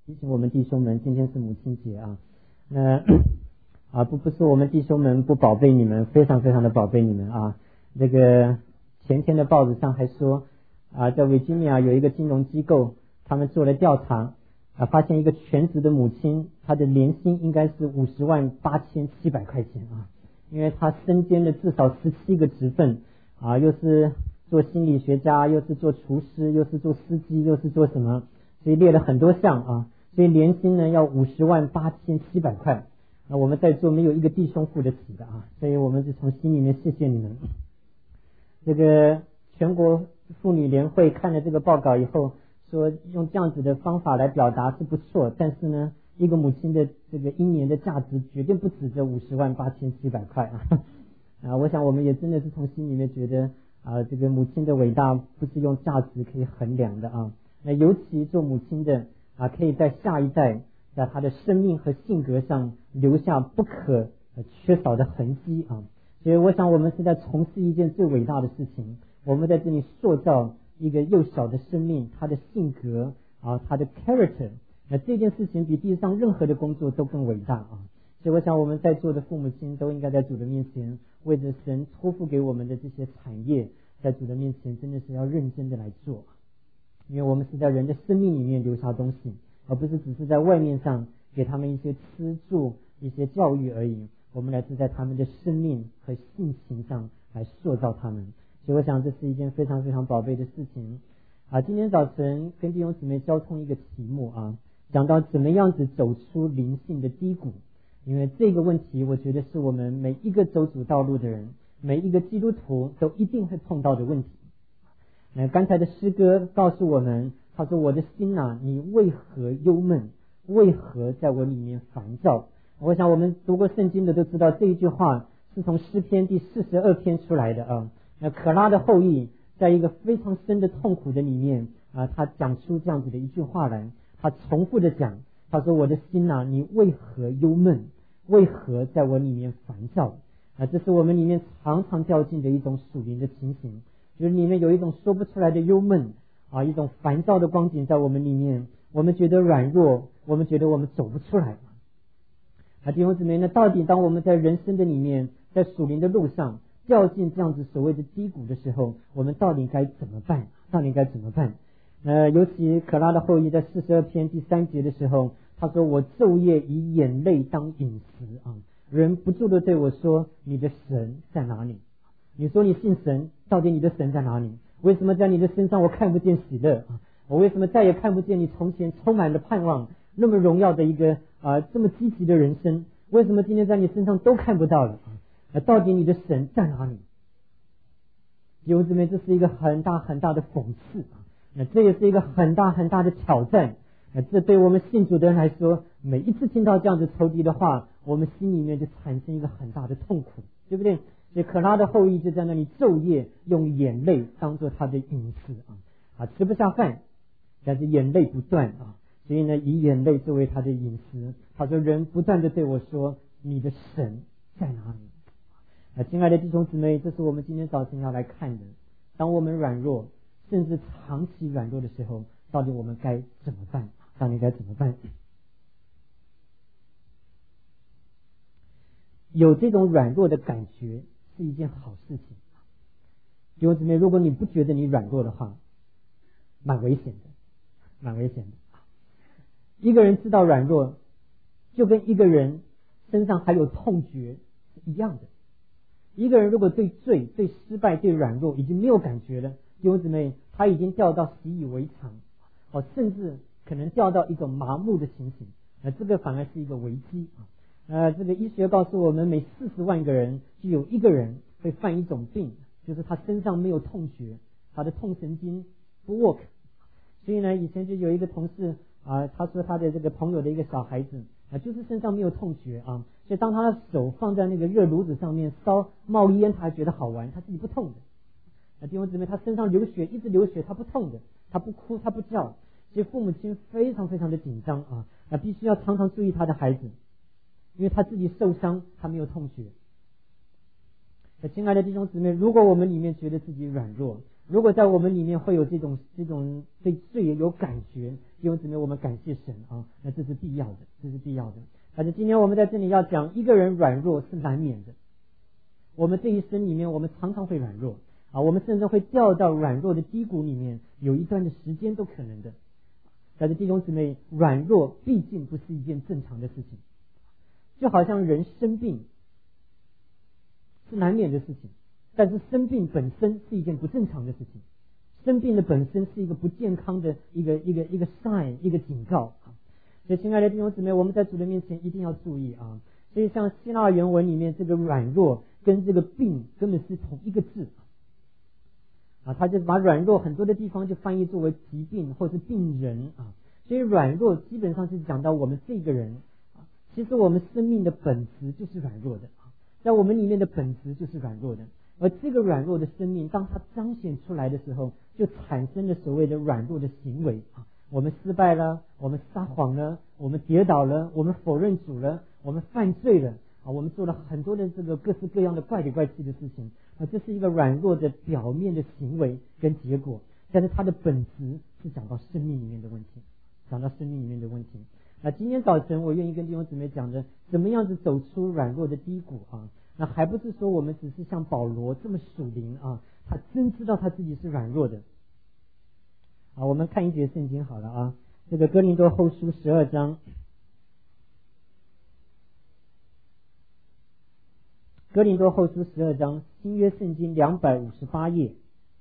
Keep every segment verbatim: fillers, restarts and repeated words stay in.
提醒我们弟兄们，今天是母亲节啊，那啊不不是我们弟兄们不宝贝你们，非常非常的宝贝你们啊。这个前天的报纸上还说啊，在维吉尼亚有一个金融机构，他们做了调查啊，发现一个全职的母亲，她的年薪应该是五十万八千七百块钱啊，因为她身兼了至少十七个职分啊，又是做心理学家，又是做厨师，又是做司机，又是做什么，所以列了很多项啊。所以年薪呢要五十万八千七百块，那我们在座没有一个弟兄付得起的啊，所以我们是从心里面谢谢你们。这个全国妇女联会看了这个报告以后，说用这样子的方法来表达是不错，但是呢，一个母亲的这个一年的价值绝对不止这五十万八千七百块啊！啊，我想我们也真的是从心里面觉得啊，这个母亲的伟大不是用价值可以衡量的啊。那尤其做母亲的啊，可以在下一代在他的生命和性格上留下不可缺少的痕迹啊。所以我想我们是在从事一件最伟大的事情，我们在这里塑造一个幼小的生命，他的性格啊，他的 character， 那这件事情比地上任何的工作都更伟大啊。所以我想我们在座的父母亲都应该在主的面前，为着神托付给我们的这些产业，在主的面前真的是要认真的来做，因为我们是在人的生命里面留下东西，而不是只是在外面上给他们一些吃住一些教育而已，我们来是在他们的生命和性情上来塑造他们。所以我想这是一件非常非常宝贝的事情啊。今天早晨跟弟兄姊妹交通一个题目啊，讲到怎么样子走出灵性的低谷，因为这个问题我觉得是我们每一个走主道路的人，每一个基督徒都一定会碰到的问题。那刚才的诗歌告诉我们，他说我的心啊，你为何忧闷，为何在我里面烦躁。我想我们读过圣经的都知道，这一句话是从诗篇第四十二篇出来的啊。那可拉的后裔在一个非常深的痛苦的里面啊，他讲出这样子的一句话来，他重复的讲，他说我的心啊，你为何忧闷，为何在我里面烦躁啊。这是我们里面常常掉进的一种属灵的情形，就是里面有一种说不出来的忧闷啊，一种烦躁的光景在我们里面，我们觉得软弱，我们觉得我们走不出来啊。弟兄姊妹，那到底当我们在人生的里面，在属灵的路上掉进这样子所谓的低谷的时候，我们到底该怎么办？到底该怎么办？呃，尤其可拉的后裔在四十二篇第三节的时候，他说我昼夜以眼泪当饮食啊，人不住的对我说，你的神在哪里？你说你信神，到底你的神在哪里？为什么在你的身上我看不见喜乐啊？我为什么再也看不见你从前充满了盼望，那么荣耀的一个啊这么积极的人生？为什么今天在你身上都看不到了啊？那到底你的神在哪里？弟兄姊妹，这是一个很大很大的讽刺啊！那这也是一个很大很大的挑战。那这对我们信主的人来说，每一次听到这样子仇敌的话，我们心里面就产生一个很大的痛苦，对不对？所以可拉的后裔就在那里昼夜用眼泪当做他的饮食啊啊，吃不下饭，但是眼泪不断啊，所以呢，以眼泪作为他的饮食。他说人不断的对我说，你的神在哪里？啊，亲爱的弟兄姊妹，这是我们今天早晨要来看的。当我们软弱，甚至长期软弱的时候，到底我们该怎么办？到底该怎么办？有这种软弱的感觉是一件好事情。弟兄姊妹，如果你不觉得你软弱的话，蛮危险的，蛮危险的。一个人知道软弱，就跟一个人身上还有痛觉是一样的。一个人如果对罪、对失败、对软弱已经没有感觉了，弟兄姊妹，他已经掉到习以为常，哦，甚至可能掉到一种麻木的情形，那这个反而是一个危机啊。呃，这个医学告诉我们，每四十万个人就有一个人会犯一种病，就是他身上没有痛觉，他的痛神经不 work。所以呢，以前就有一个同事啊，他说他的这个朋友的一个小孩子啊，就是身上没有痛觉啊，所以当他的手放在那个热炉子上面烧冒烟，他还觉得好玩，他自己不痛的。啊，弟兄姊妹，他身上流血，一直流血，他不痛的，他不哭，他不叫，所以父母亲非常非常的紧张啊，啊，必须要常常注意他的孩子，因为他自己受伤，他没有痛觉。亲爱的弟兄姊妹，如果我们里面觉得自己软弱， 如果在我们里面会有这种这种对罪有感觉，弟兄姊妹，我们感谢神啊，那这是必要的，这是必要的。但是今天我们在这里要讲，一个人软弱是难免的。我们这一生里面，我们常常会软弱啊，我们甚至会掉到软弱的低谷里面，有一段的时间都可能的。但是弟兄姊妹，软弱毕竟不是一件正常的事情，就好像人生病是难免的事情，但是生病本身是一件不正常的事情，生病的本身是一个不健康的一个一个一个 sign， 一个警告。所以亲爱的弟兄姊妹，我们在主的面前一定要注意啊。所以像希腊原文里面这个软弱跟这个病根本是同一个字啊，他就把软弱很多的地方就翻译作为疾病或是病人啊。所以软弱基本上是讲到我们这个人啊，其实我们生命的本质就是软弱的啊，在我们里面的本质就是软弱的。而这个软弱的生命，当它彰显出来的时候，就产生了所谓的软弱的行为啊。我们失败了，我们撒谎了，我们跌倒了，我们否认主了，我们犯罪了啊，我们做了很多的这个各式各样的怪里怪气的事情啊，这是一个软弱的表面的行为跟结果，但是它的本质是讲到生命里面的问题，讲到生命里面的问题。那今天早晨我愿意跟弟兄姊妹讲的，怎么样子走出软弱的低谷啊？那还不是说我们只是像保罗这么属灵啊，他真知道他自己是软弱的啊。我们看一节圣经好了啊，这个哥林多后书十二章，哥林多后书十二章，新约圣经两百五十八页。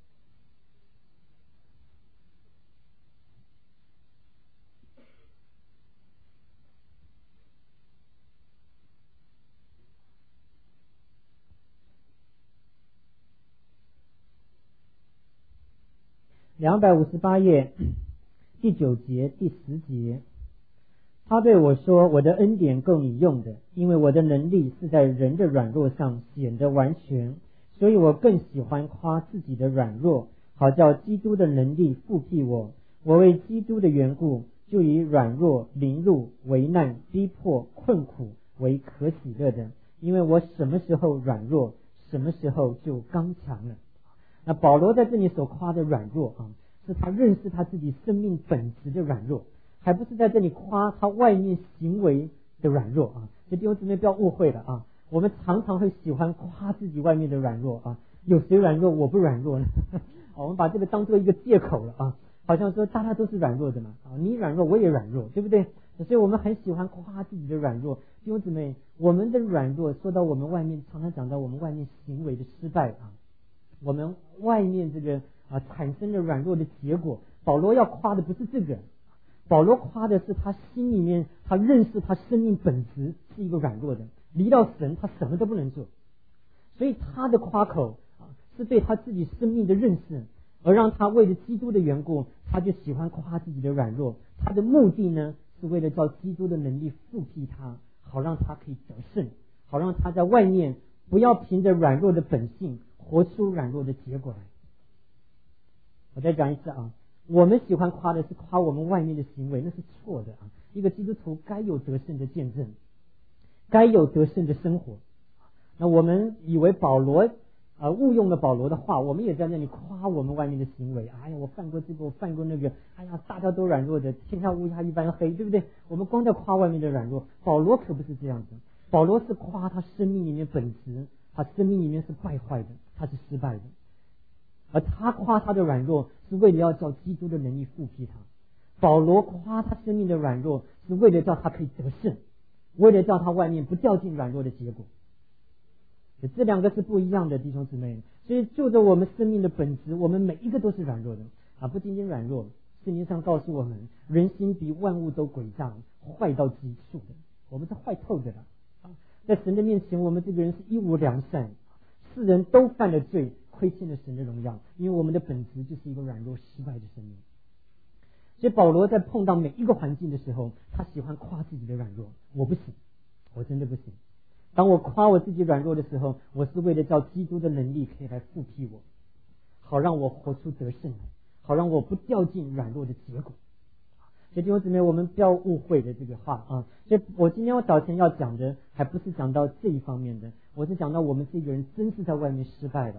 两百五十八页第九节第十节，他对我说，我的恩典够你用的，因为我的能力是在人的软弱上显得完全，所以我更喜欢夸自己的软弱，好叫基督的能力复辟我。我为基督的缘故，就以软弱、凌辱、危难、逼迫、困苦为可喜乐的，因为我什么时候软弱，什么时候就刚强了。那保罗在这里所夸的软弱啊，是他认识他自己生命本质的软弱，还不是在这里夸他外面行为的软弱啊。这弟兄姊妹不要误会了啊，我们常常会喜欢夸自己外面的软弱啊，有谁软弱我不软弱呢？我们把这个当做一个借口了啊，好像说大家都是软弱的嘛啊，你软弱我也软弱，对不对？所以我们很喜欢夸自己的软弱。弟兄姊妹，我们的软弱说到我们外面，常常讲到我们外面行为的失败啊，我们外面这个啊产生的软弱的结果，保罗要夸的不是这个，保罗夸的是他心里面他认识他生命本质是一个软弱的，离到神他什么都不能做，所以他的夸口啊是对他自己生命的认识，而让他为了基督的缘故，他就喜欢夸自己的软弱，他的目的呢是为了叫基督的能力复辟他，好让他可以得胜，好让他在外面不要凭着软弱的本性活出软弱的结果来。我再讲一次啊，我们喜欢夸的是夸我们外面的行为，那是错的啊。一个基督徒该有得胜的见证，该有得胜的生活。那我们以为保罗啊误用了保罗的话，我们也在那里夸我们外面的行为。哎呀，我犯过这个，我犯过那个，哎呀，大家都软弱的，天下乌鸦一般黑，对不对？我们光在夸外面的软弱，保罗可不是这样子。保罗是夸他生命里面本质，他生命里面是败坏的，他是失败的。而他夸他的软弱，是为了要叫基督的能力复辟他。保罗夸他生命的软弱，是为了叫他可以得胜，为了叫他外面不掉进软弱的结果。这两个是不一样的，弟兄姊妹。所以就着我们生命的本质，我们每一个都是软弱的啊！不仅仅软弱，圣经上告诉我们，人心比万物都诡诈，坏到极处的，我们是坏透的了啊！在神的面前，我们这个人是一无良善，世人都犯了罪，亏欠了神的荣耀，因为我们的本质就是一个软弱失败的生命。所以保罗在碰到每一个环境的时候，他喜欢夸自己的软弱，我不行，我真的不行。当我夸我自己软弱的时候，我是为了叫基督的能力可以来复辟我，好让我活出得胜来，好让我不掉进软弱的结果。所以弟兄姊妹，我们不要误会的这个话啊！所以我今天我早前要讲的，还不是讲到这一方面的，我是讲到我们这个人真是在外面失败了啊！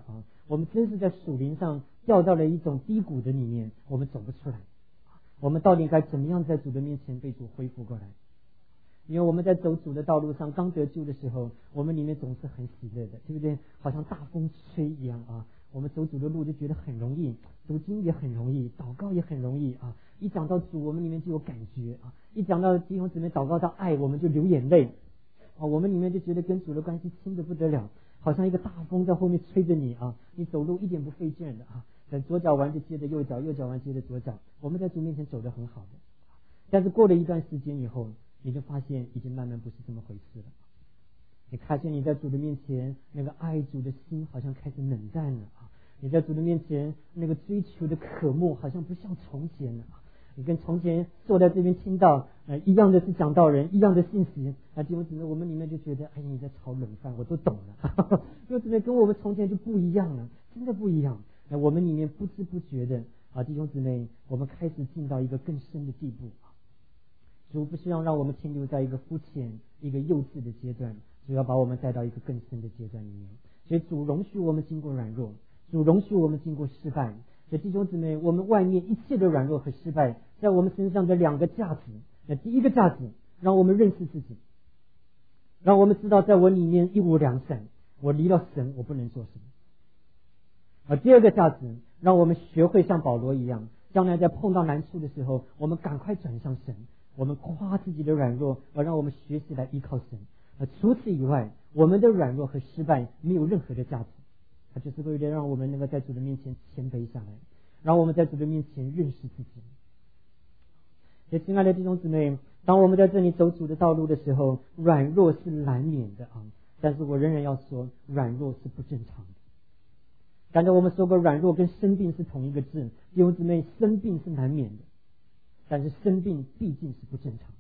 我们真是在属灵上掉到了一种低谷的里面，我们走不出来。我们到底该怎么样在主的面前被主恢复过来？因为我们在走主的道路上，刚得救的时候，我们里面总是很喜乐的，对不对？好像大风吹一样啊。我们走主的路就觉得很容易，读经也很容易，祷告也很容易啊。一讲到主，我们里面就有感觉啊。一讲到弟兄姊妹祷告到爱，我们就流眼泪啊。我们里面就觉得跟主的关系亲得不得了，好像一个大风在后面吹着你啊，你走路一点不费劲的啊。等左脚完就接着右脚，右脚完接着左脚，我们在主面前走得很好的。但是过了一段时间以后，你就发现已经慢慢不是这么回事了。你看见你在主的面前那个爱主的心好像开始冷淡了啊！你在主的面前那个追求的渴慕好像不像从前了啊！你跟从前坐在这边听到呃一样的是讲道人，一样的信息啊，弟兄姊妹，我们里面就觉得哎你在炒冷饭，我都懂了，弟兄姊妹跟我们从前就不一样了，真的不一样。那我们里面不知不觉的啊，弟兄姊妹，我们开始进到一个更深的地步。主不是要让我们停留在一个肤浅、一个幼稚的阶段，主要把我们带到一个更深的阶段里面。所以主容许我们经过软弱，主容许我们经过失败。所以弟兄姊妹，我们外面一切的软弱和失败，在我们身上的两个价值。那第一个价值，让我们认识自己，让我们知道在我里面一无良善，我离了神，我不能做什么。而第二个价值，让我们学会像保罗一样，将来在碰到难处的时候，我们赶快转向神。我们夸自己的软弱，而让我们学习来依靠神。呃，除此以外，我们的软弱和失败没有任何的价值，它就是为了让我们能够在主的面前谦卑下来，让我们在主的面前认识自己。所以，亲爱的弟兄姊妹，当我们在这里走主的道路的时候，软弱是难免的啊。但是我仍然要说，软弱是不正常的。刚才我们说过，软弱跟生病是同一个字，弟兄姊妹，生病是难免的。但是生病毕竟是不正常的，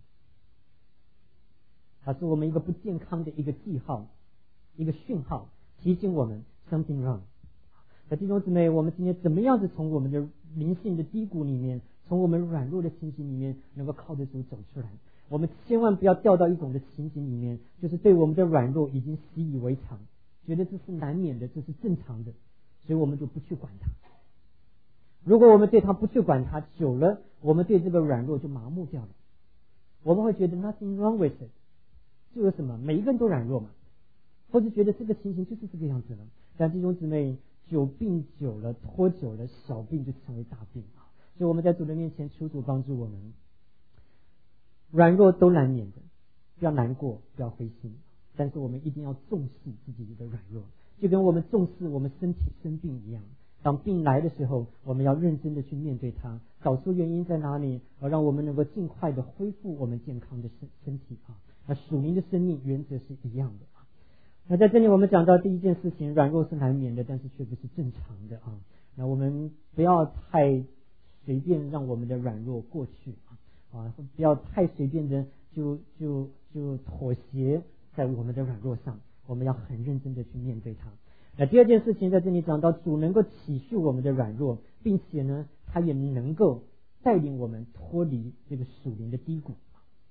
它是我们一个不健康的一个记号，一个讯号，提醒我们 something wrong。那弟兄姊妹，我们今天怎么样子从我们的灵性的低谷里面，从我们软弱的情形里面，能够靠着主走出来？我们千万不要掉到一种的情形里面，就是对我们的软弱已经习以为常，觉得这是难免的，这是正常的，所以我们就不去管它。如果我们对它不去管它，久了，我们对这个软弱就麻木掉了。我们会觉得 nothing wrong with it， 这有什么？每一个人都软弱嘛，或者觉得这个情形就是这个样子了。但弟兄姊妹，久病久了，拖久了，小病就成为大病啊！所以我们在主的面前求主帮助我们，软弱都难免的，不要难过，不要灰心，但是我们一定要重视自己的软弱，就跟我们重视我们身体生病一样。当病来的时候，我们要认真的去面对它，找出原因在哪里，而让我们能够尽快的恢复我们健康的身身体啊。那属灵的生命原则是一样的啊。那在这里我们讲到第一件事情，软弱是难免的，但是却不是正常的啊。那我们不要太随便让我们的软弱过去啊，啊，不要太随便的就就就妥协在我们的软弱上，我们要很认真的去面对它。那第二件事情在这里讲到，主能够体恤我们的软弱，并且呢，他也能够带领我们脱离这个属灵的低谷。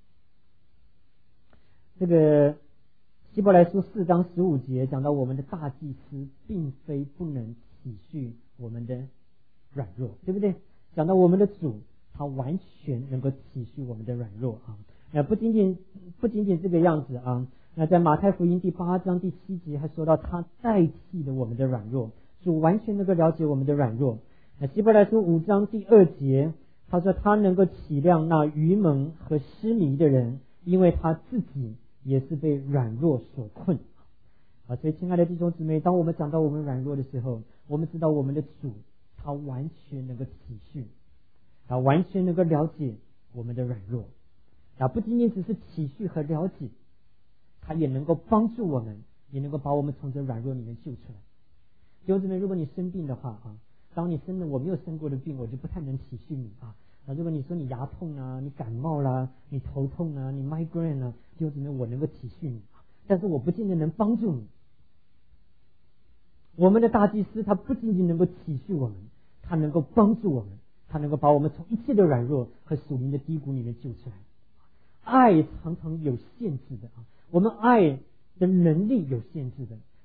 这个希伯来书四章十五节讲到，我们的大祭司并非不能体恤我们的软弱，对不对？讲到我们的主，他完全能够体恤我们的软弱啊。那不仅仅不仅仅这个样子啊。那在马太福音第八章第七节还说到，他代替了我们的软弱，主完全能够了解我们的软弱。那希伯来书五章第二节，他说他能够体谅那愚蒙和失迷的人，因为他自己也是被软弱所困啊。所以亲爱的弟兄姊妹，当我们讲到我们软弱的时候，我们知道我们的主他完全能够体恤，他完全能够了解我们的软弱啊，不仅仅只是体恤和了解，他也能够帮助我们，也能够把我们从这软弱里面救出来。弟兄姊妹，如果你生病的话啊，当你生了我没有生过的病，我就不太能体恤你啊。啊，如果你说你牙痛啊，你感冒啦，你头痛啊，你 migraine 啊，弟兄姊妹，我能够体恤你，但是我不见得能帮助你。我们的大祭司他不仅仅能够体恤我们，他能够帮助我们，他能够把我们从一切的软弱和属灵的低谷里面救出来。爱常常有限制的啊。我们爱的能力有限制的，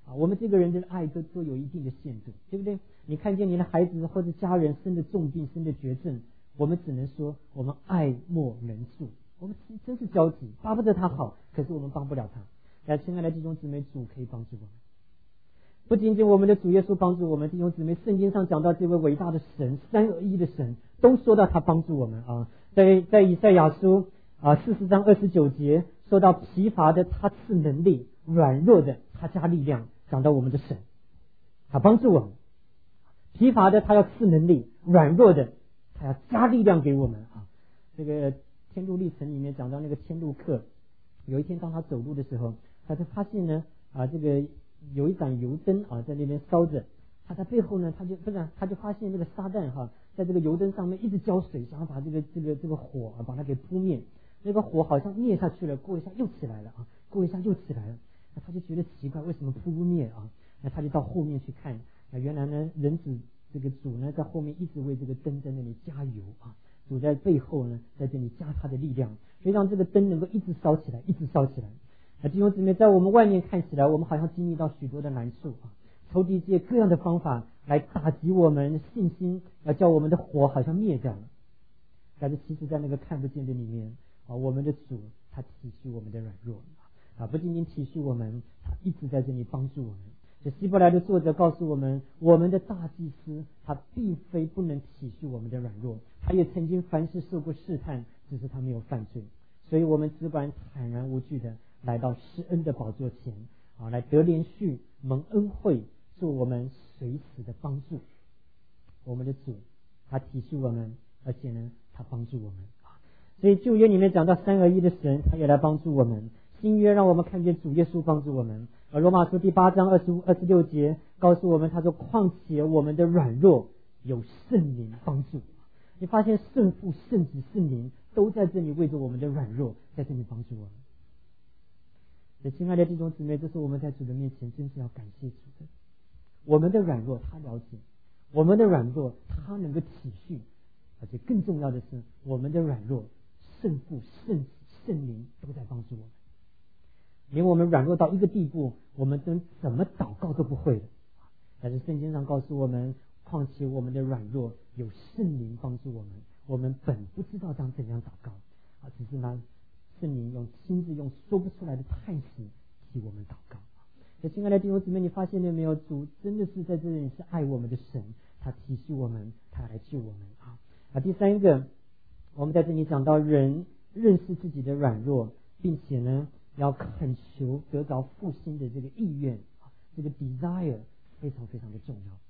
啊，我们这个人的爱都都有一定的限度，对不对？你看见你的孩子或者家人生的重病、生的绝症，我们只能说我们爱莫能助，我们真是焦急，巴不得他好，可是我们帮不了他。但亲爱的弟兄姊妹，主可以帮助我们。不仅仅我们的主耶稣帮助我们，弟兄姊妹，圣经上讲到这位伟大的神，三而一的神，都说到他帮助我们啊。在在以赛亚书啊四十章二十九节说到疲乏的他赐能力，软弱的他加力量，讲到我们的神，他帮助我们。疲乏的他要赐能力，软弱的他要加力量给我们啊。这个天路历程里面讲到那个天路客，有一天当他走路的时候，他就发现呢啊这个有一盏油灯啊在那边烧着，他在背后呢他就不是他就发现那个撒旦哈在这个油灯上面一直浇水，想要把这个这个这个火啊把它给扑灭。那个火好像灭下去了，过一下又起来了啊，过一下又起来了。那他就觉得奇怪，为什么扑不灭啊？那他就到后面去看，那原来呢人子这个主呢在后面一直为这个灯在那里加油啊，主在背后呢在这里加他的力量，所以让这个灯能够一直烧起来，一直烧起来。那弟兄姊妹，在我们外面看起来，我们好像经历到许多的难处啊，仇敌借各样的方法来打击我们信心，要叫我们的火好像灭掉了。但是其实在那个看不见的里面啊，我们的主他体恤我们的软弱啊，不仅仅体恤我们，他一直在这里帮助我们。这希伯来的作者告诉我们，我们的大祭司他并非不能体恤我们的软弱，他也曾经凡事受过试探，只是他没有犯罪。所以我们只管坦然无惧的来到施恩的宝座前啊，来得连续蒙恩惠，做我们随时的帮助。我们的主他体恤我们，而且呢他帮助我们啊。所以旧约里面讲到三而一的神，他也来帮助我们。新约让我们看见主耶稣帮助我们。而罗马书第八章二十五、二十六节告诉我们，他说：“况且我们的软弱有圣灵帮助。”你发现圣父、圣子、圣灵都在这里为着我们的软弱，在这里帮助我们。所以，亲爱的弟兄姊妹，这是我们在主的面前真是要感谢主的。我们的软弱他了解，我们的软弱他能够体恤，而且更重要的是，我们的软弱圣父、圣子、圣灵都在帮助我们。连我们软弱到一个地步，我们真怎么祷告都不会的。但是圣经上告诉我们，况且我们的软弱有圣灵帮助我们，我们本不知道当怎样祷告啊，只是呢圣灵用亲自用说不出来的叹息替我们祷告。所以亲爱的弟兄姊妹，你发现了没有？主真的是在这里是爱我们的神，他体恤我们，他来救我们啊。啊，第三个，我们在这里讲到人认识自己的软弱，并且呢要恳求得着复兴的这个意愿，这个 desire 非常非常的重要。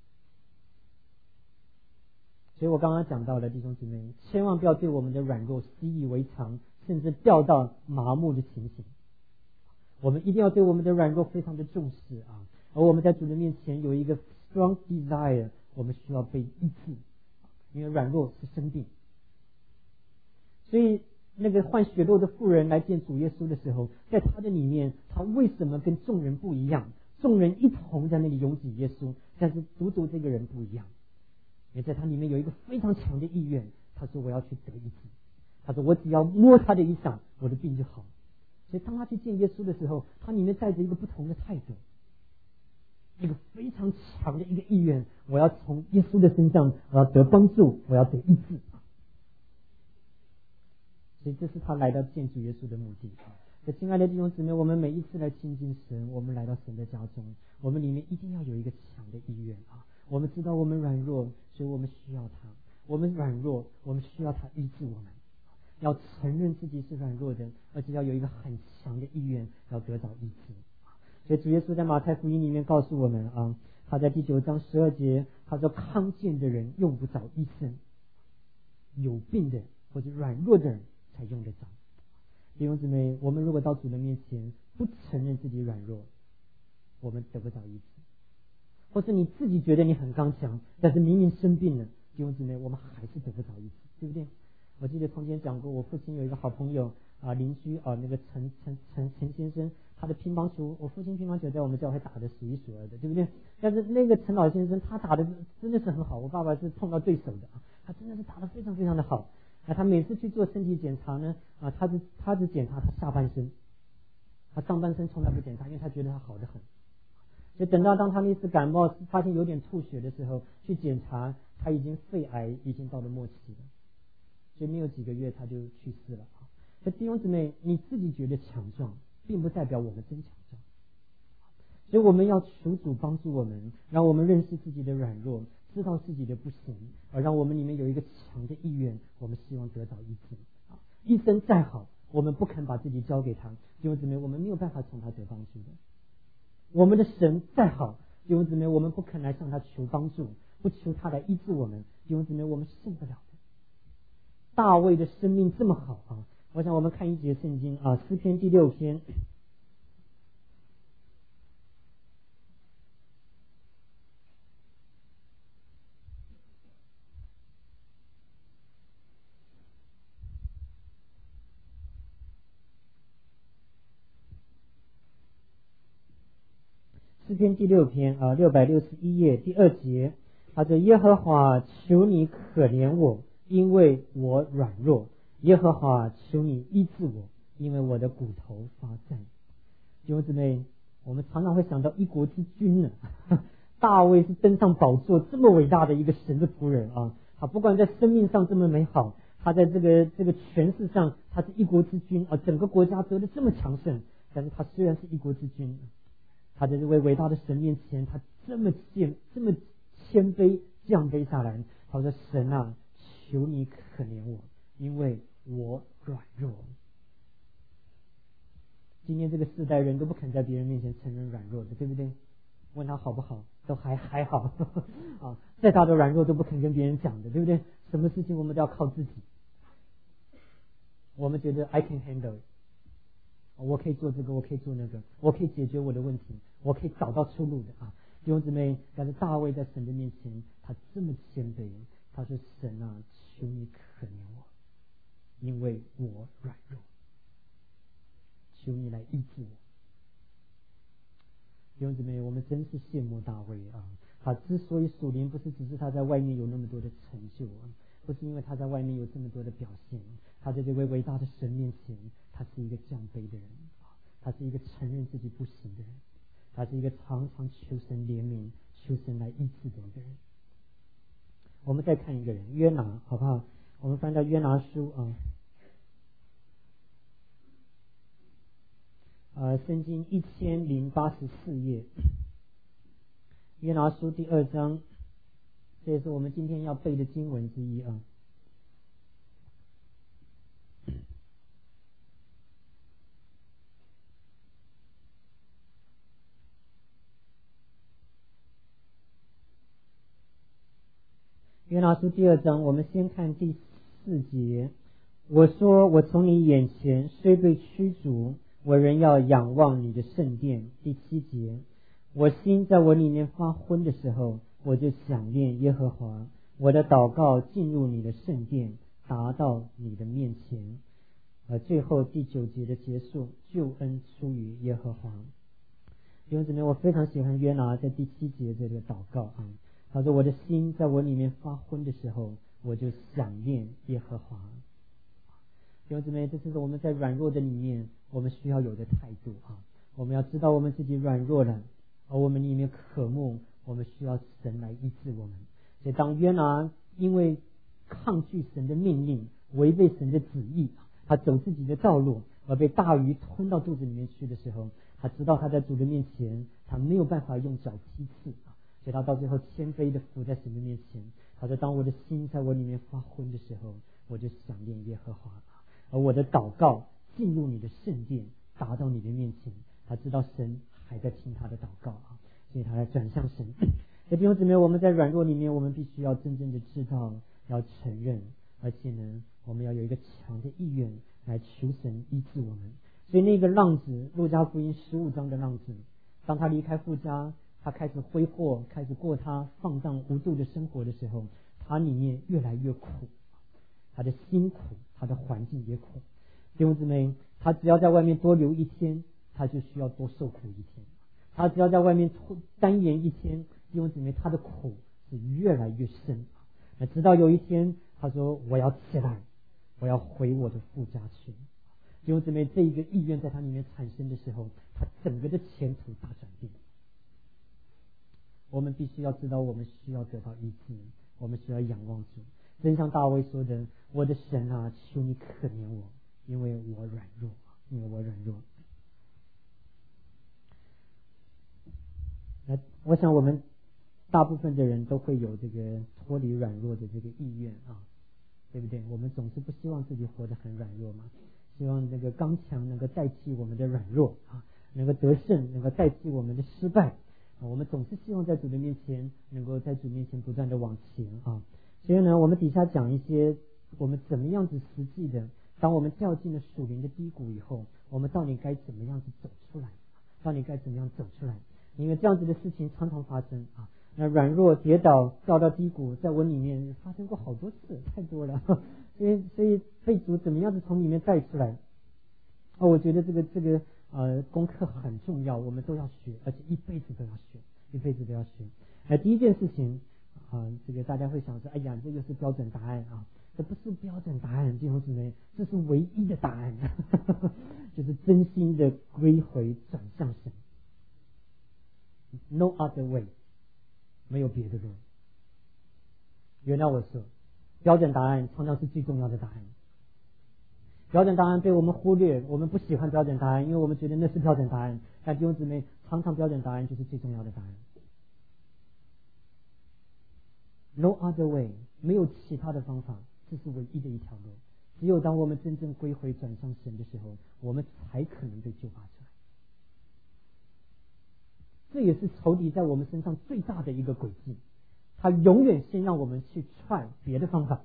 所以我刚刚讲到了，弟兄姊妹，千万不要对我们的软弱习以为常，甚至掉到麻木的情形。我们一定要对我们的软弱非常的重视啊！而我们在主的面前有一个 strong desire， 我们需要被医治，因为软弱是生病。所以那个患血漏的妇人来见主耶稣的时候，在他的里面，他为什么跟众人不一样？众人一同在那里拥挤耶稣，但是独独这个人不一样，因为在他里面有一个非常强的意愿。他说：“我要去得医治。”他说：“我只要摸他的衣裳，我的病就好。”所以当他去见耶稣的时候，他里面带着一个不同的态度，一个非常强的一个意愿，我要从耶稣的身上，我要得帮助，我要得医治。所以这是他来到见主耶稣的目的。所以亲爱的弟兄姊妹，我们每一次来亲近神，我们来到神的家中，我们里面一定要有一个强的意愿啊！我们知道我们软弱，所以我们需要他。我们软弱，我们需要他医治我们。要承认自己是软弱的，而且要有一个很强的意愿，要得到医治。所以主耶稣在马太福音里面告诉我们啊，他在第九章十二节，他说：“康健的人用不着医生，有病的或者软弱的人才用得着。”弟兄姊妹，我们如果到主的面前不承认自己软弱，我们得不到医治；或是你自己觉得你很刚强，但是明明生病了，弟兄姊妹，我们还是得不到医治，对不对？我记得从前讲过，我父亲有一个好朋友啊，邻居啊，那个陈陈陈陈先生，他的乒乓球，我父亲乒乓球在我们教会打的数一数二的，对不对？但是那个陈老先生他打的真的是很好，我爸爸是碰到对手的啊，他真的是打得非常非常的好。啊，他每次去做身体检查呢，啊，他只他只检查他下半身，他上半身从来不检查，因为他觉得他好得很。 就等到当他那次感冒发现有点吐血的时候，去检查，他已经肺癌已经到了末期了，所以没有几个月他就去世了。所以弟兄姊妹，你自己觉得强壮，并不代表我们真强壮。所以我们要求主帮助我们，让我们认识自己的软弱，知道自己的不行，而让我们里面有一个强的意愿，我们希望得到医治。医生再好，我们不肯把自己交给他，弟兄姊妹，我们没有办法从他得帮助的。我们的神再好，弟兄姊妹，我们不肯来向他求帮助，不求他来医治我们，弟兄姊妹，我们胜不了的。大卫的生命这么好啊！我想我们看一节圣经啊，诗篇第六篇。诗篇第六篇啊，六百六十一页第二节，他说：耶和华，求你可怜我，因为我软弱；耶和华，求你医治我，因为我的骨头发战。弟兄姊妹，我们常常会想到一国之君呢。大卫是登上宝座这么伟大的一个神的仆人啊，他不管在生命上这么美好，他在这个这个权势上，他是一国之君啊，整个国家得的这么强盛，但是他虽然是一国之君，他在这位伟大的神面前，他这么谦这么谦卑降卑下来，他说：神啊，求你可怜我，因为我软弱。今天这个世代人都不肯在别人面前承认软弱的，对不对？问他好不好，都还还好啊，再大的软弱都不肯跟别人讲的，对不对？什么事情我们都要靠自己。我们觉得 I can handle it，我可以做这个，我可以做那个，我可以解决我的问题，我可以找到出路的啊！弟兄姊妹，但是大卫在神的面前，他这么谦卑，他说：神啊，求你可怜我，因为我软弱，求你来医治我。弟兄姊妹，我们真是羡慕大卫啊！他之所以属灵，不是只是他在外面有那么多的成就啊，不是因为他在外面有这么多的表现，他在这位伟大的神面前，他是一个降卑的人，他是一个承认自己不行的人，他是一个常常求神怜悯、求神来医治的一个人。我们再看一个人，约拿，好不好？我们翻到约拿书啊，呃，圣经一千零八十四页，约拿书第二章，这也是我们今天要背的经文之一啊。约拿书第二章，我们先看第四节。我说，我从你眼前虽被驱逐，我仍要仰望你的圣殿。第七节，我心在我里面发昏的时候，我就想念耶和华，我的祷告进入你的圣殿，达到你的面前。呃，最后第九节的结束，救恩出于耶和华。弟兄姊妹，我非常喜欢约拿在第七节这个祷告啊。他说：我的心在我里面发昏的时候，我就想念耶和华。弟兄姊妹，这是我们在软弱的里面我们需要有的态度啊！我们要知道我们自己软弱了，而我们里面渴慕，我们需要神来医治我们。所以当约拿因为抗拒神的命令，违背神的旨意，他走自己的道路，而被大鱼吞到肚子里面去的时候，他知道他在主的面前，他没有办法用脚踢刺，所以他到最后谦卑的伏在神的面前。他说：当我的心在我里面发昏的时候，我就想念耶和华，而我的祷告进入你的圣殿，达到你的面前。他知道神还在听他的祷告啊，所以他来转向神。所以弟兄姊妹，我们在软弱里面，我们必须要真正的知道，要承认，而且呢，我们要有一个强的意愿来求神医治我们。所以那个浪子，路加福音十五章的浪子，当他离开父家，他开始挥霍，开始过他放荡无度的生活的时候，他里面越来越苦，他的辛苦，他的环境也苦。弟兄姊妹，他只要在外面多留一天，他就需要多受苦一天。他只要在外面单言一天，弟兄姊妹，他的苦是越来越深。那直到有一天，他说：我要起来，我要回我的父家去。弟兄姊妹，这一个意愿在他里面产生的时候，他整个的前途大转变。 我们必须要知道，我们需要得到医治，我们需要仰望主。真像大卫说的：“我的神啊，求你可怜我，因为我软弱，因为我软弱。”那我想我们大部分的人都会有这个脱离软弱的这个意愿啊，对不对？我们总是不希望自己活得很软弱嘛，希望这个刚强能够代替我们的软弱啊，能够得胜，能够代替我们的失败啊。我们总是希望在主的面前，能够在主面前不断的往前啊。所以呢，我们底下讲一些我们怎么样子实际的，当我们掉进了属灵的低谷以后，我们到底该怎么样子走出来？到底该怎么样走出来？因为这样子的事情常常发生啊。那软弱、跌倒、掉到低谷，在我里面发生过好多次，太多了。所以，所以被主怎么样子从里面带出来？哦，我觉得这个这个呃功课很重要，我们都要学，而且一辈子都要学，一辈子都要学。哎，第一件事情啊，这个大家会想说，哎呀，这个是标准答案啊。这不是标准答案，弟兄姊妹，这是唯一的答案，就是真心的归回转向神。No other way， 没有别的路。原谅我说，标准答案常常是最重要的答案。标准答案被我们忽略，我们不喜欢标准答案，因为我们觉得那是标准答案。但弟兄姊妹，常常标准答案就是最重要的答案。No other way， 没有其他的方法，这是唯一的一条路。只有当我们真正归回转向神的时候，我们才可能被救拔出来。这也是仇敌在我们身上最大的一个诡计，他永远先让我们去踹别的方法，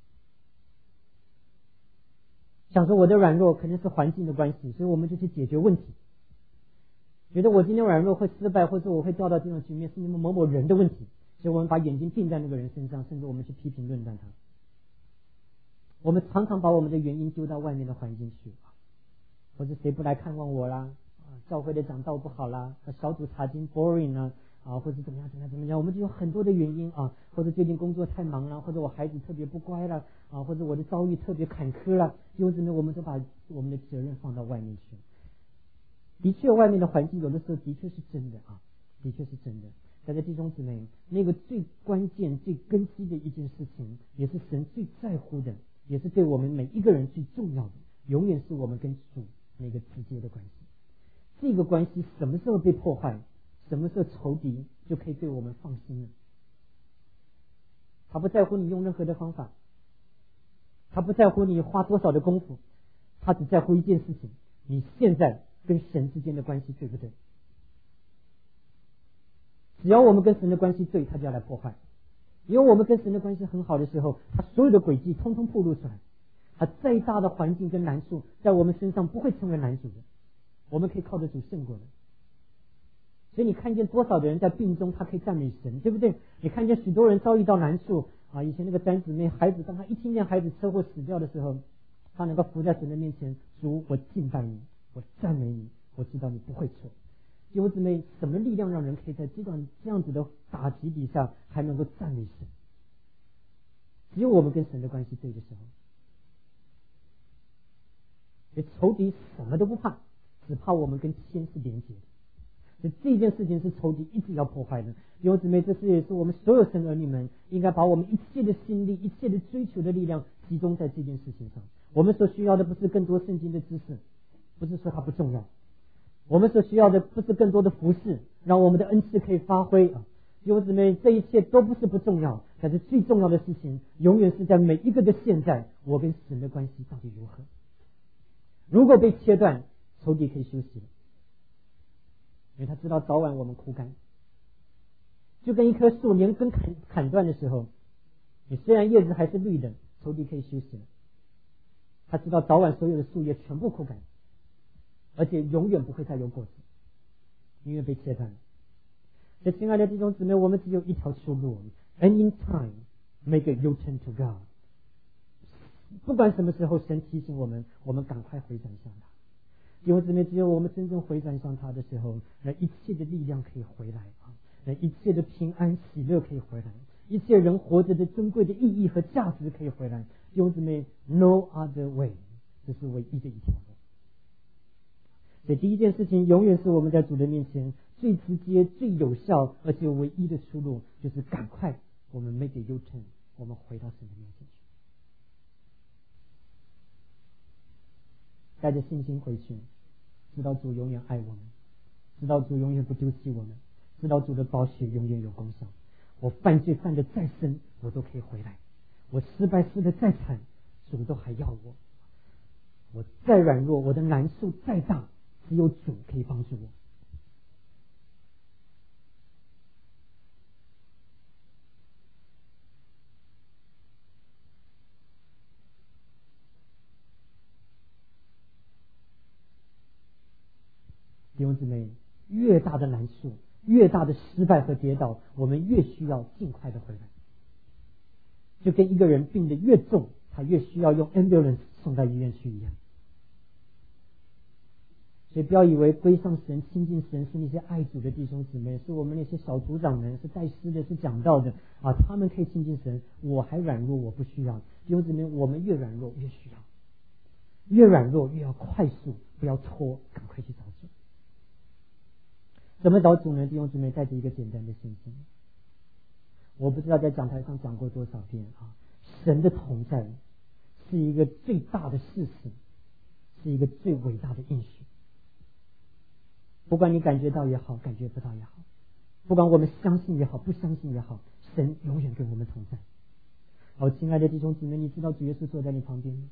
想说我的软弱可能是环境的关系，所以我们就去解决问题。觉得我今天软弱会失败，或者我会掉到这种局面，是你们某某人的问题，所以我们把眼睛定在那个人身上，甚至我们去批评论断他。我们常常把我们的原因丢到外面的环境去，或者谁不来看望我啦，教会的讲道不好啦，小组查经 boring 啊，啊或者怎么样怎么样怎么样，我们就有很多的原因啊，或者最近工作太忙了，或者我孩子特别不乖了啊，或者我的遭遇特别坎坷了，因为怎么我们都把我们的责任放到外面去。的确，外面的环境有的时候的确是真的啊，的确是真的。但是弟兄姊妹，那个最关键、最根基的一件事情，也是神最在乎的，也是对我们每一个人最重要的，永远是我们跟主那个直接的关系。这个关系什么时候被破坏，什么时候仇敌就可以对我们放心了。他不在乎你用任何的方法，他不在乎你花多少的功夫，他只在乎一件事情：你现在跟神之间的关系对不对？只要我们跟神的关系对，他就要来破坏。因为我们跟神的关系很好的时候，他所有的诡计通通暴露出来。他再大的环境跟难处，在我们身上不会成为难主的，我们可以靠着主胜过的。所以你看见多少的人在病中，他可以赞美神，对不对？你看见许多人遭遇到难处啊，以前那个詹姊妹孩子，当他一听见孩子车祸死掉的时候，他能够伏在神的面前，主，我敬拜你，我赞美你，我知道你不会错。弟兄姊妹，什么力量让人可以在这段这样子的打击底下还能够赞美神？只有我们跟神的关系对的时候。所以仇敌什么都不怕，只怕我们跟天是连结的。所以这件事情是仇敌一直要破坏的。弟兄姊妹，这是也是我们所有神儿女们应该把我们一切的心力、一切的追求的力量集中在这件事情上。我们所需要的不是更多圣经的知识，不是说它不重要。我们所需要的不是更多的服侍，让我们的恩赐可以发挥啊！弟兄姊妹，这一切都不是不重要，但是最重要的事情，永远是在每一个的现在，我跟神的关系到底如何？如果被切断，仇敌可以休息了，因为他知道早晚我们枯干。就跟一棵树连根砍砍断的时候，你虽然叶子还是绿的，仇敌可以休息了。他知道早晚所有的树叶全部枯干。而且永远不会再有果子，因为被切断了。所以亲爱的弟兄姊妹，我们只有一条出路 ：Any time make a U-turn to God。不管什么时候，神提醒我们，我们赶快回转向他。弟兄姊妹，只有我们真正回转向他的时候，那一切的力量可以回来啊，那一切的平安喜乐可以回来，一切人活着的尊贵的意义和价值可以回来。弟兄姊妹 ，No other way， 这是唯一的一条路。 所以第一件事情永远是我们在主的面前最直接、最有效而且唯一的出路，就是赶快我们 make a U-turn， 我们回到神的面前去，带着信心回去，知道主永远爱我们，知道主永远不丢弃我们，知道主的宝血永远有功效。我犯罪犯得再深，我都可以回来；我失败失得再惨，主都还要我。我再软弱，我的难处再大，只有主可以帮助我。弟兄姊妹，越大的难处，越大的失败和跌倒，我们越需要尽快的回来。就跟一个人病得越重，他越需要用 ambulance 送到医院去一样。所以不要以为归向神、亲近神是那些爱主的弟兄姊妹，是我们那些小组长们，是带诗的，是讲道的啊，他们可以亲近神，我还软弱，我不需要。弟兄姊妹，我们越软弱越需要，越软弱越要快速，不要拖，赶快去找主。怎么找主呢？弟兄姊妹，带着一个简单的信心。我不知道在讲台上讲过多少遍啊，神的同在是一个最大的事实，是一个最伟大的应许。不管你感觉到也好，感觉不到也好，不管我们相信也好，不相信也好，神永远跟我们同在。好，亲爱的弟兄姊妹，你知道主耶稣坐在你旁边吗？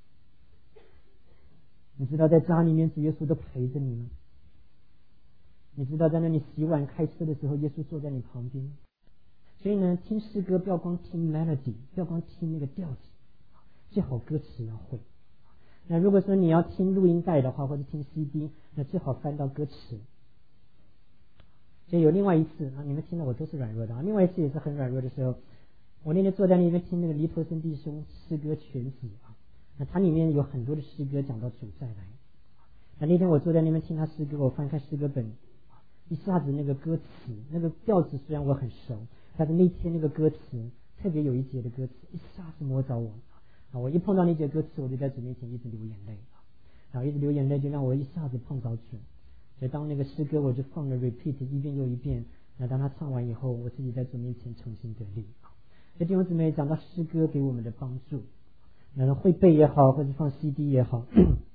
你知道在家里面主耶稣都陪着你吗？你知道在那里洗碗开车的时候，耶稣坐在你旁边。所以呢，听诗歌不要光听 melody， 不要光听那个调子，最好歌词要会。那如果说你要听录音带的话，或者听 C D， 那最好翻到歌词。所以有另外一次啊，你们听到我都是软弱的啊。另外一次也是很软弱的时候，我那天坐在那边听那个黎陀生弟兄诗歌全集啊，那它里面有很多的诗歌讲到主再来。那那天我坐在那边听他诗歌，我翻开诗歌本，一下子那个歌词那个调子虽然我很熟，但是那天那个歌词特别有一节的歌词一下子摸着我啊！我一碰到那节歌词，我就在主面前一直流眼泪啊，然后一直流眼泪，就让我一下子碰着主。所以当那个诗歌我就放了 repeat 一遍又一遍，那当他唱完以后，我自己在主面前重新得力啊。所以弟兄姊妹讲到诗歌给我们的帮助，那会背也好，或者放 C D 也好。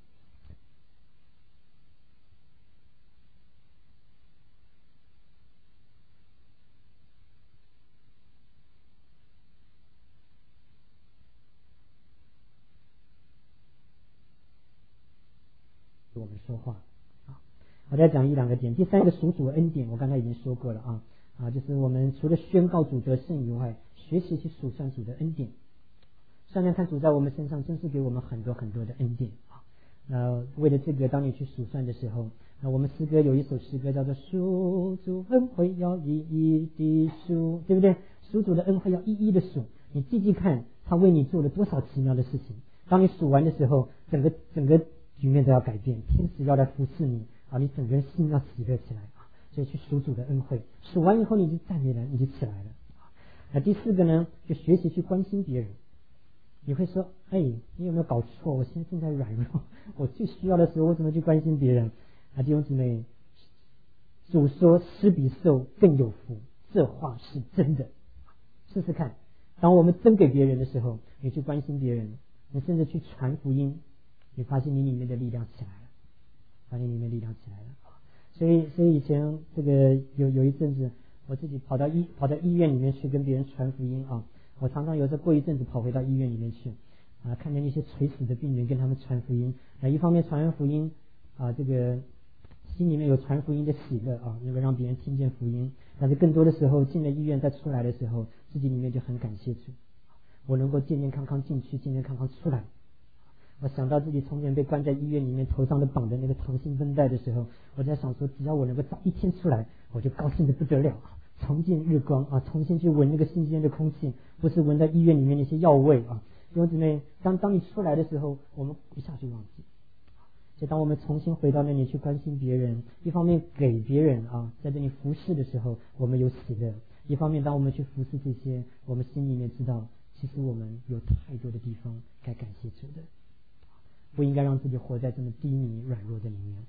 我们说话啊，我再讲一两个点。第三个属主恩典，我刚才已经说过了啊啊，就是我们除了宣告主得胜以外，学习去数算主的恩典。算算看主在我们身上真是给我们很多很多的恩典啊。那为了这个，当你去数算的时候，那我们诗歌有一首诗歌叫做数主恩惠要一一的数，对不对？数主的恩惠要一一的数，你记记看他为你做了多少奇妙的事情。当你数完的时候，整个整个局面都要改变，天使要来服侍你啊，你整个人心要喜乐起来啊，所以去数主的恩惠，数完以后你就赞美了，你就起来了啊。那第四个呢，就学习去关心别人。你会说，哎，你有没有搞错？我现在正在软弱，我最需要的时候，我怎么去关心别人啊？弟兄姊妹，主说施比受更有福，这话是真的。试试看，当我们真给别人的时候，你去关心别人，你甚至去传福音，你发现你里面的力量起来了，发现里面力量起来了。所以，所以以前这个有有一阵子，我自己跑到医跑到医院里面去跟别人传福音啊。我常常有时候过一阵子跑回到医院里面去啊，看见一些垂死的病人，跟他们传福音。啊，一方面传完福音啊，这个心里面有传福音的喜乐啊，能够让别人听见福音。但是更多的时候进了医院再出来的时候，自己里面就很感谢主，我能够健健康康进去，健健康康出来。我想到自己从前被关在医院里面，头上的绑的那个溏心绷带的时候，我在想说，只要我能够早一天出来，我就高兴得不得了，重见日光啊，重新去闻那个新鲜的空气，不是闻在医院里面那些药味啊。弟兄姊妹，当当你出来的时候，我们一下就忘记。所以当我们重新回到那里去关心别人，一方面给别人啊，在这里服侍的时候，我们有喜乐；一方面当我们去服侍这些，我们心里面知道，其实我们有太多的地方该感谢主的，不应该让自己活在这么低迷软弱的里面。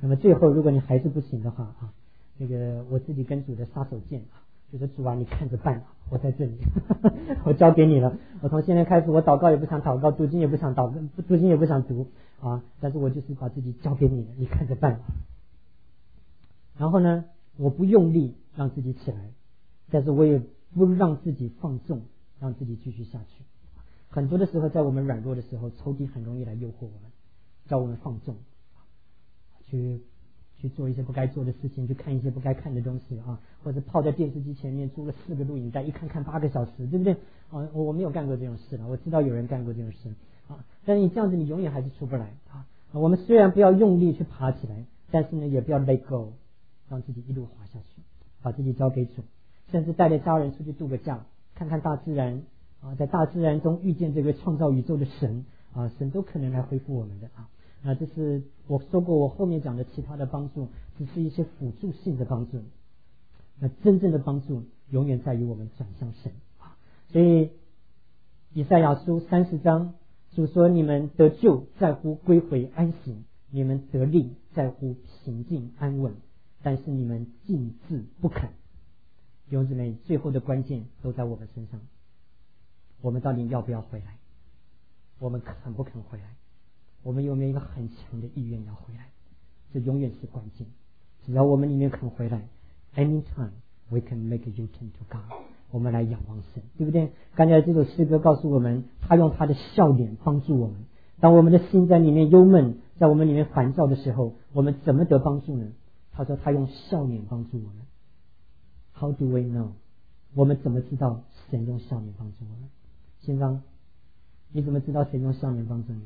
那么最后如果你还是不行的话啊，那个我自己跟主的杀手锏啊，就是主啊，你看着办，我在这里，我交给你了。我从现在开始，我祷告也不想祷告，读经也不想祷，读经也不想读啊，但是我就是把自己交给你了，你看着办。然后呢，我不用力让自己起来，但是我也不让自己放纵，让自己继续下去。很多的时候，在我们软弱的时候，仇敌很容易来诱惑我们，叫我们放纵，去去做一些不该做的事情，去看一些不该看的东西啊，或者泡在电视机前面租了四个录影带，一看看八个小时，对不对？啊，我我没有干过这种事了，我知道有人干过这种事啊，但是你这样子，你永远还是出不来啊。我们虽然不要用力去爬起来，但是呢，也不要 let go， 让自己一路滑下去，把自己交给主，甚至带着家人出去度个假，看看大自然啊，在大自然中遇见这个创造宇宙的神啊，神都可能来恢复我们的啊。那这是我说过，我后面讲的其他的帮助只是一些辅助性的帮助，那真正的帮助永远在于我们转向神啊。所以以赛亚书三十章主说，你们得救在乎归回安息，你们得力在乎平静安稳，但是你们静置不肯。弟兄姊妹，最后的关键都在我们身上，我们到底要不要回来？我们肯不肯回来？我们有没有一个很强的意愿要回来？这永远是关键。只要我们里面肯回来 ，anytime we can make a U-turn to God， 我们来仰望神，对不对？刚才这首诗歌告诉我们，他用他的笑脸帮助我们。当我们的心在里面忧闷，在我们里面烦躁的时候，我们怎么得帮助呢？他说他用笑脸帮助我们。How do we know？ 我们怎么知道神用笑脸帮助我们？心脏，你怎么知道神用笑脸帮助你？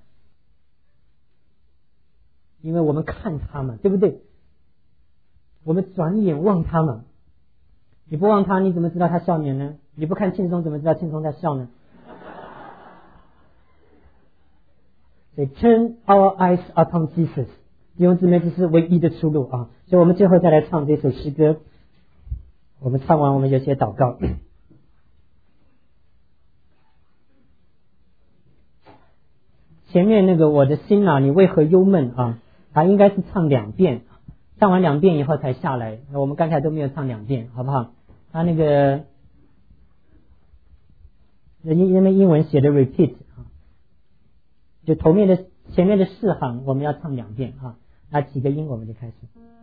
因为我们看他嘛，对不对？我们转眼望他嘛，你不望他，你怎么知道他笑脸呢？你不看轻松，怎么知道轻松在笑呢？所以 turn our eyes upon Jesus， 弟兄姊妹，这是唯一的出路啊！所以我们最后再来唱这首诗歌，我们唱完，我们有些祷告。前面那个我的心啊，你为何忧闷啊？他应该是唱两遍，唱完两遍以后才下来。我们刚才都没有唱两遍，好不好？他那个因因为英文写的 repeat 啊，就头面的前面的四行我们要唱两遍啊，那几个音我们就开始。